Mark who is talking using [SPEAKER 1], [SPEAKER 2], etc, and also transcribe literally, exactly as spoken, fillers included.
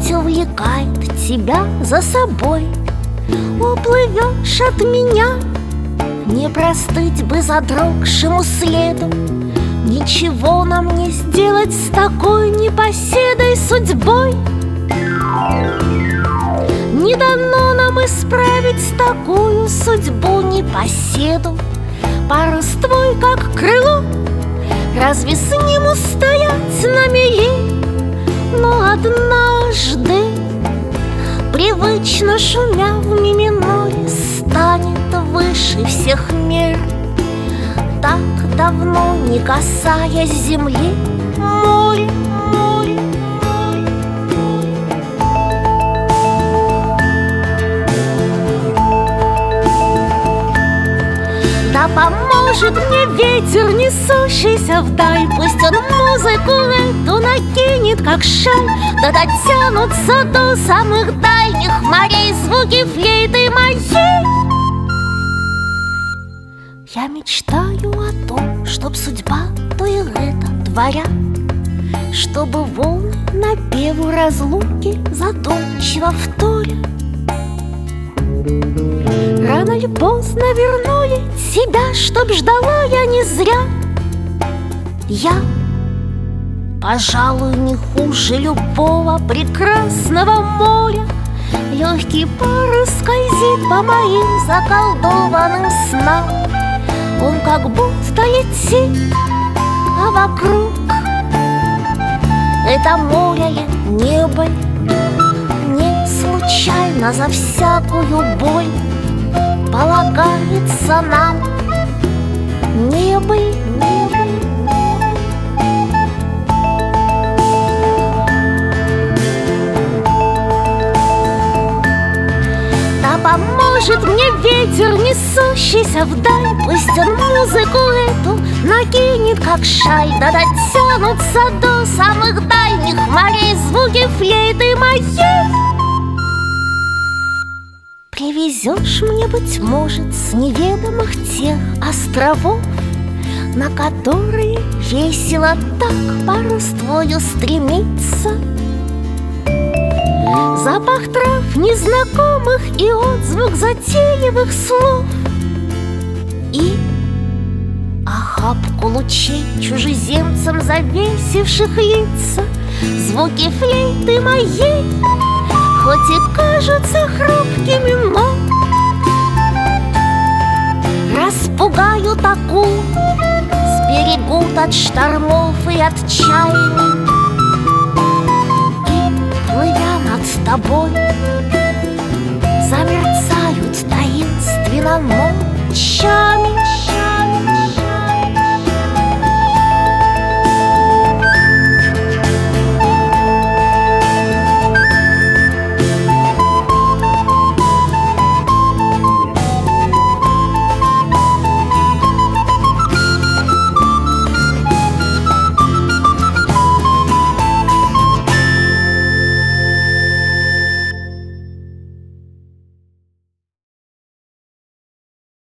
[SPEAKER 1] Путь увлекает тебя за собой. Уплывешь от меня, не простыть бы задрогшему следу. Ничего нам не сделать с такой непоседой судьбой. Не дано нам исправить такую судьбу непоседу. Паруствой, как крыло, разве с ним устоять на мели? Но однажды, привычно шумя в ми миноре, станет выше всех мер. Так давно не касаясь земли, море, море, море, да поможет мне ветер, несущийся вдаль. Пусть он музыку эту накинет, как шаль, да дотянутся до самых дальних морей звуки флейты моей. Я мечтаю о том, чтоб судьба то и это творя, чтобы волны напеву разлуки задумчиво вторя. Рано или поздно вернули тебя, чтоб ждала я не зря. Я, пожалуй, не хуже любого прекрасного моря. Легкий парус скользит по моим заколдованным снам. Он как будто летит, а вокруг это море ли, небо ли? Не случайно за всякую боль полагается нам небо ли, небо ли? Да поможет мне ветер, несущийся вдаль. Пусть он музыку эту накинет, как шаль, да дотянутся до самых дальних морей звуки флейты моей. Привезешь мне, быть может, с неведомых тех островов, на которые весело так парус твою стремится. Запах трав незнакомых и отзвук затейливых слов, и охапку лучей чужеземцам завесивших лица. Звуки флейты моей, хоть и кажутся хрупкими, но распугают акул, сберегут от штормов и отчаяний. И, плывя над тобой,